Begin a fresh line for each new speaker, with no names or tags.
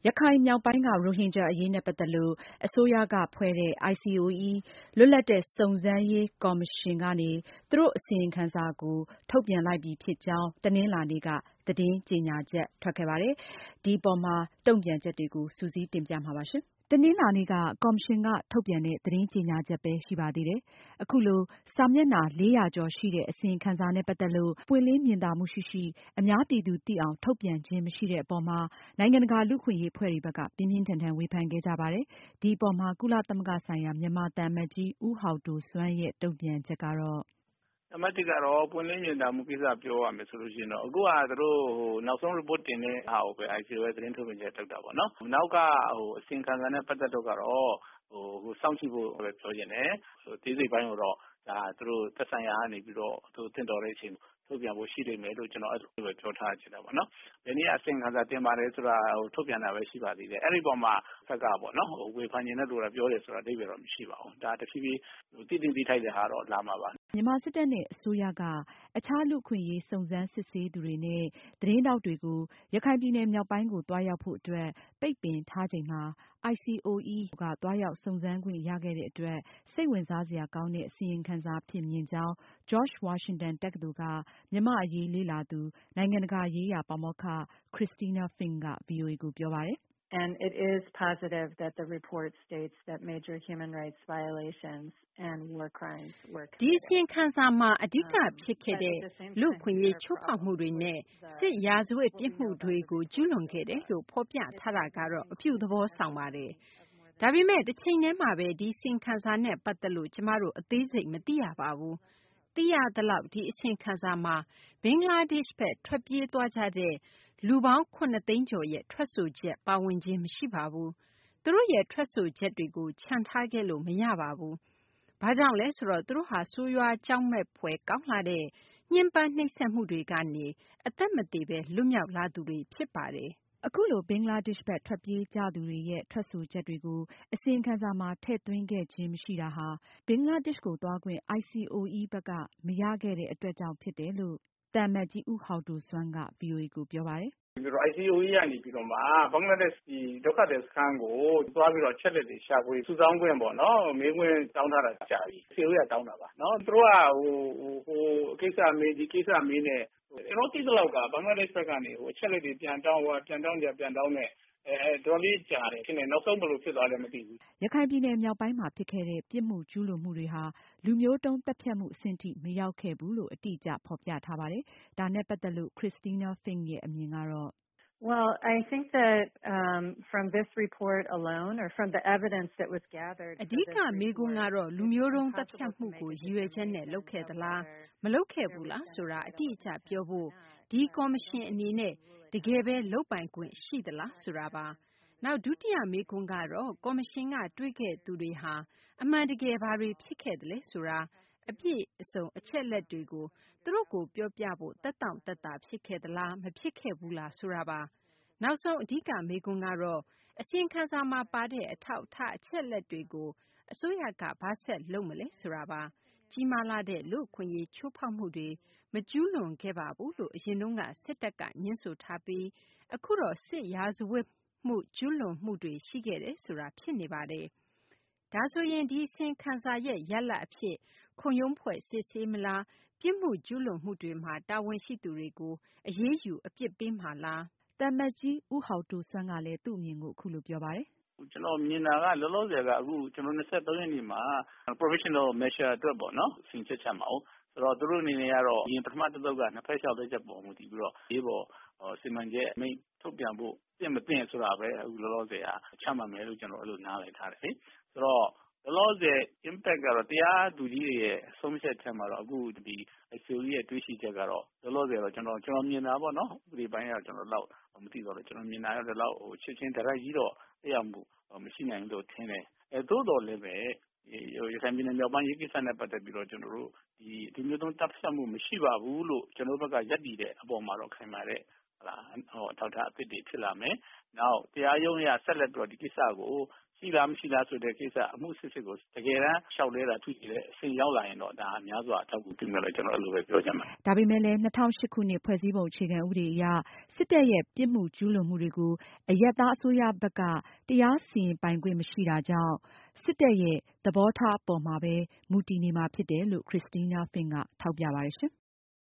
ရခိုင်မြောက်ပိုင်းက ရိုဟင်ဂျာအရေးနဲ့ပတ်သက်လို့ အစိုးရကဖွဲ့တဲ့ ICOE လွတ်လပ်တဲ့စုံစမ်းရေးကော်မရှင်ကနေ သူတို့အစီရင်ခံစာကို ထုတ်ပြန်လိုက်ပြီဖြစ်ကြောင်း တနင်္လာနေ့က သတင်းကြေညာချက်ထွက်ခဲ့ပါတယ်။ ဒီအပေါ်မှာ တုံ့ပြန်ချက်တွေကို စုစည်းတင်ပြမှာပါ။ တနင်္လာနေ့က ကော်မရှင်က ထုတ်ပြန်တဲ့ သတင်းကြေညာချက်ပဲရှိပါသေးတယ်။ အခုလို စာမျက်နှာ 400 ကျော်ရှိတဲ့ အစီရင်ခံစာနဲ့ပတ်သက်လို့ ပွင့်လင်းမြင်သာမှုရှိရှိ အများပြည်သူသိအောင် ထုတ်ပြန်ခြင်းမရှိတဲ့အပေါ်မှာ နိုင်ငံတကာလူ့အခွင့်အရေးအဖွဲ့တွေဘက်က ပြင်းပြင်းထန်ထန်ဝေဖန်ခဲ့ကြပါတယ်။ ဒီအပေါ်မှာ ကုလသမဂ္ဂဆိုင်ရာ မြန်မာသံအမတ်ကြီး ဦးဟောက်ဒိုဆွမ်းရဲ့ တုံ့ပြန်ချက်ကတော့
နံပါတ်တစ်ကတော့ ပွင့်လင်းမြင်သာမှုကိစ္စပြောရမယ်ဆိုရင်တော့ အခုဟာသူတို့နောက်ဆုံး report တင်တဲ့ဟာကိုပဲ ICOE ကသတင်းထုတ်ပြန်ချက်ထုတ်တာပေါ့နော်။ နောက်က အစီရင်ခံစာနဲ့ပတ်သက်လို့ကတော့ စောင့်ကြည့်ဖို့ပဲပြောချင်တယ်။ အသေးစိတ်ပိုင်းကိုတော့ သူတို့သက်ဆိုင်ရာကနေပြီးတော့ သူတို့သင့်တော်တဲ့အချိန်ထုတ်ပြန်ဖို့ရှိလိမ့်မယ်လို့ ကျနော်အဲလိုပဲပြောထားချင်တယ်ပေါ့နော်။ ဘယ်နေ့ကအစီရင်ခံစာတင်ပါတယ်ဆိုတာထုတ်ပြန်တာပဲရှိပါသေးတယ်။ အဲဒီအပေါ်မှာဘက်ကပေါ့နော် ဝေဖန်ချင်တဲ့သူကပြောတယ်ဆိုတာအဓိပ္ပါယ်တော့မရှိပါဘူး။ ဒါတဖြည်းဖြည်းသိသင့်သိထိုက်တဲ့ဟာတော့လာမှာပါ။
မြန်မာစစ်တပ်နဲ့အစိုးရက အခြားလူ့အခွင့်အရေးစုံစမ်းစစ်ဆေးသူတွေနဲ့ သတင်းထောက်တွေကို ရခိုင်ပြည်နယ်မြောက်ပိုင်းကိုသွားရောက်ဖို့အတွက် ပိတ်ပင်ထားချိန်မှာ ICOE ကသွားရောက်စုံစမ်းခွင့်ရခဲ့တဲ့အတွက် စိတ်ဝင်စားစရာကောင်းတဲ့အစီရင်ခံစာအဖြစ်မြင်ကြောင်း George Washington တက္ကသိုလ်က မြန်မာ့အရေးလေ့လာသူ နိုင်ငံတကာရေးရာပါမောက္ခ Christina Fink က ဗွီအိုအေကိုပြောပါတယ်။
It is positive that the report states that major human rights violations and war crimes were committed.
ဒီအစီရင်ခံစာမှာအဓိကဖြစ်ခဲ့တဲ့လူ့အခွင့်အရေးချိုးဖောက်မှုတွေနဲ့စစ်ရာဇဝတ်ပြစ်မှုတွေကိုကျူးလွန်ခဲ့တယ်လို့ဖော်ပြထားတာကတော့အပြုသဘောဆောင်ပါတယ်။ဒါပေမဲ့တစ်ချိန်တည်းမှာပဲဒီအစီရင်ခံစာနဲ့ပတ်သက်လို့ကျမတို့အသေးစိတ်မသိရပါဘူး။သိရသလောက်ဒီအစီရင်ခံစာမှာဘင်္ဂလားဒေ့ရှ်ဘက်ထွက်ပြေးသွားကြတဲ့လူပေါင်း 7 သိန်းကျော်ရဲ့ထွက်ဆိုချက်ပါဝင်ခြင်းမရှိပါဘူး။သူတို့ရဲ့ထွက်ဆိုချက်တွေကိုချန်ထားခဲ့လို့မရပါဘူး။ဘာကြောင့်လဲဆိုတော့သူတို့ဟာဆိုးရွားကြောက်မက်ဖွယ်ကောင်းလှတဲ့ညှဉ်းပန်းနှိပ်စက်မှုတွေကနေအသက်မသေပဲလွတ်မြောက်လာသူတွေဖြစ်ပါတယ်။
အခုလို ဘင်္ဂလားဒေ့ရှ်ဘက်ထွက်ပြေးကြသူတွေရဲ့ထွက်ဆိုချက်တွေကို အစီရင်ခံစာမှာထည့်သွင်းခဲ့ခြင်းမရှိတာဟာ ဘင်္ဂလားဒေ့ရှ်ကိုသွားခွင့် ICOE ဘက်ကမရခဲ့တဲ့အတွက်ကြောင့်ဖြစ်တယ်လို့ သံအမတ်ကြီးဦးဟောက်ဒိုဆွမ်းက ဗွီအိုအေကိုပြောပါတယ်
။ ICOE ကနေပြီးတော့မှ ဘင်္ဂလားဒေ့ရှ်ဒုက္ခသည်စခန်းကိုသွားပြီးတော့အချက်အလက်တွေရှာဖွေစုဆောင်းခွင့်ပေါ့နော်မေးခွန်းတောင်းထားတာကြာပြီ။ ICOE ကတောင်းတာပါနော်။ သူတို့ကကိစ္စမေးဒီကိစ္စမေးနဲ့ကျနော်သိသလောက်က ဘင်္ဂလားဒေ့ရှ်ဘက်ကနေအချက်အလက်တွေပြန်တောင်းနဲ့တော်လေးကြာတယ်ထင်တယ်နောက်ဆုံးဘယ်လိုဖြစ်သွားလဲမသိဘူး
။ ရခိုင်ပြည်နယ်မြောက်ပိုင်းမှာဖြစ်ခဲ့တဲ့ပြစ်မှုကျူးလွန်မှုတွေဟာ လူမျိုးတုန်းသတ်ဖြတ်မှုအဆင့်ထိမရောက်ခဲ့ဘူးလို့အတိအကျဖေါ်ပြထားပါတယ်။ ဒါနဲ့ပတ်သက်လို့ Christina Fink ရဲ့အမြင်ကတော့
Well, I think that from this report alone or from the evidence that was gathered
အဓိကမေးခွန်းကတော့လူမျိုးတုန်းသတ်ဖြတ်မှုကိုရည်ရွယ်ချက်နဲ့လုပ်ခဲ့သလားမလုပ်ခဲ့ဘူးလားဆိုတာအတိအကျပြောဖို့ဒီကော်မရှင်အနေနဲ့တကယ်ပဲလုပ်ပိုင်ခွင့်ရှိသလားဆိုတာပါ။နောက်ဒုတိယမေးခွန်းကတော့ကော်မရှင်ကတွေ့ခဲ့သူတွေဟာအမှန်တကယ်ဘာတွေဖြစ်ခဲ့သလဲဆိုတာအပြည့်အစုံအချက်အလက်တွေကိုသူတို့ကိုပြောပြဖို့သက်တောင့်သက်သာဖြစ်ခဲ့သလားမဖြစ်ခဲ့ဘူးလားဆိုတာပါ။နောက်ဆုံးအဓိကမေးခွန်းကတော့အစီရင်ခံစာမှာပါတဲ့အထောက်အထားအချက်အလက်တွေကိုအစိုးရကဘာဆက်လုပ်မလဲဆိုတာပါ။ကြီးမားလှတဲ့လူ့အခွင့်အရေးချိုးဖောက်မှုတွေမကျူးလွန်ခဲ့ပါဘူးလို့အရင်တုန်းကစစ်တပ်ကငြင်းဆိုထားပြီးအခုတော့စစ်ရာဇဝတ်မှုကျူးလွန်မှုတွေရှိခဲ့တယ်ဆိုတာဖြစ်နေပါတယ်။ဒါဆိုရင်ဒီအစီရင်ခံစာရဲ့ရလဒ်အဖြစ်ခုံရုံးဖွဲ့စစ်ဆေးမလားပြစ်မှုကျူးလွန်မှုတွေမှာတာဝန်ရှိသူတွေကိုအရေးယူအပြစ်ပေးမှာလား
။သံအမတ်ကြီးဦးဟောက်ဒိုဆွမ်းကလည်းသူ့အမြင်ကိုအခုလိုပြောပါတယ်
။ကျနော်မြင်တာကလောလောဆယ်ကအခုကျနော်23ရက်နေ့မှာ provisional measure အတွက်ပေါ့နော်စီရင်ချက်ချမှာဟုတ်ဆိုတော့သူတို့အနေနဲ့ကတော့ပထမတစ်သုတ်ကနှစ်ဖက်လျှောက်လဲချက်ပေါ်မူတည်ပြီးတော့ရေးပေါ်စီမံချက်အမိန့်ထုတ်ပြန်ဖို့သင့်မသင့်ဆိုတာပဲအခုလောလောဆယ်ချမှတ်မယ်လို့ကျနော်အဲ့လိုနားလည်ထားတယ်လေ။ဆိုတော့လောလောဆယ် impact ကတော့တရားသူကြီးတွေရဲ့ဆုံးဖြတ်ချက်မှာတော့အခုဒီ ICOE ရဲ့တွေးရှိချက်ကတော့လောလောဆယ်တော့ကျနော်မြင်တာပေါ့နော်ဥပဒေပိုင်းကကျနော်တော့မသိတော့လေကျနော်မြင်တာကတော့ဒီလောက်ချက်ချင်းတိုက်ရိုက်ကြီးတော့သက်ရောက်မှုမရှိနိုင်ဘူးလို့ထင်တယ်။သို့တော်လည်းပဲရခိုင်ပြည်နယ်မြောက်ပိုင်းရေးကိစ္စနဲ့ပတ်သက်ပြီးတော့ကျနော်တို့ဒီမျိုးတုန်းတပ်ဖြတ်မှုမရှိပါဘူးလို့ကျနော်တို့ဘက်ကရပ်တည်တဲ့အပေါ်မှာတော့ခိုင်မာတဲ့အထောက်အထားအသစ်တွေဖြစ်လာမယ်။နောက်တရားရုံးအရဆက်လက်ပြီးတော့ဒီကိစ္စကိုရှိလားမရှိလားဆိုတဲ့ကိစ္စအမှုစစ်စစ်ကိုတကယ်တမ်းလျှောက်လဲတာတွေ့ကြတဲ့အဆင့်ရောက်လာရင်တော့ဒါများစွာအထောက်အကူပြုမယ်လို့ကျွန်တော်အဲ့လိုပဲပြောချင်ပါတယ်
။ဒါပေမဲ့လည်း2008ခုနှစ်ဖွဲ့စည်းပုံအခြေခံဥပဒေအရစစ်တပ်ရဲ့ပြစ်မှုကျူးလွန်မှုတွေကိုအရပ်သားအစိုးရဘက်ကတရားစီရင်ပိုင်ခွင့်မရှိတာကြောင့်စစ်တပ်ရဲ့သဘောထားအပေါ်မှာပဲမူတည်နေမှာဖြစ်တယ်လို့ Christina Fink ကထောက်ပြပါတယ်ရှင်။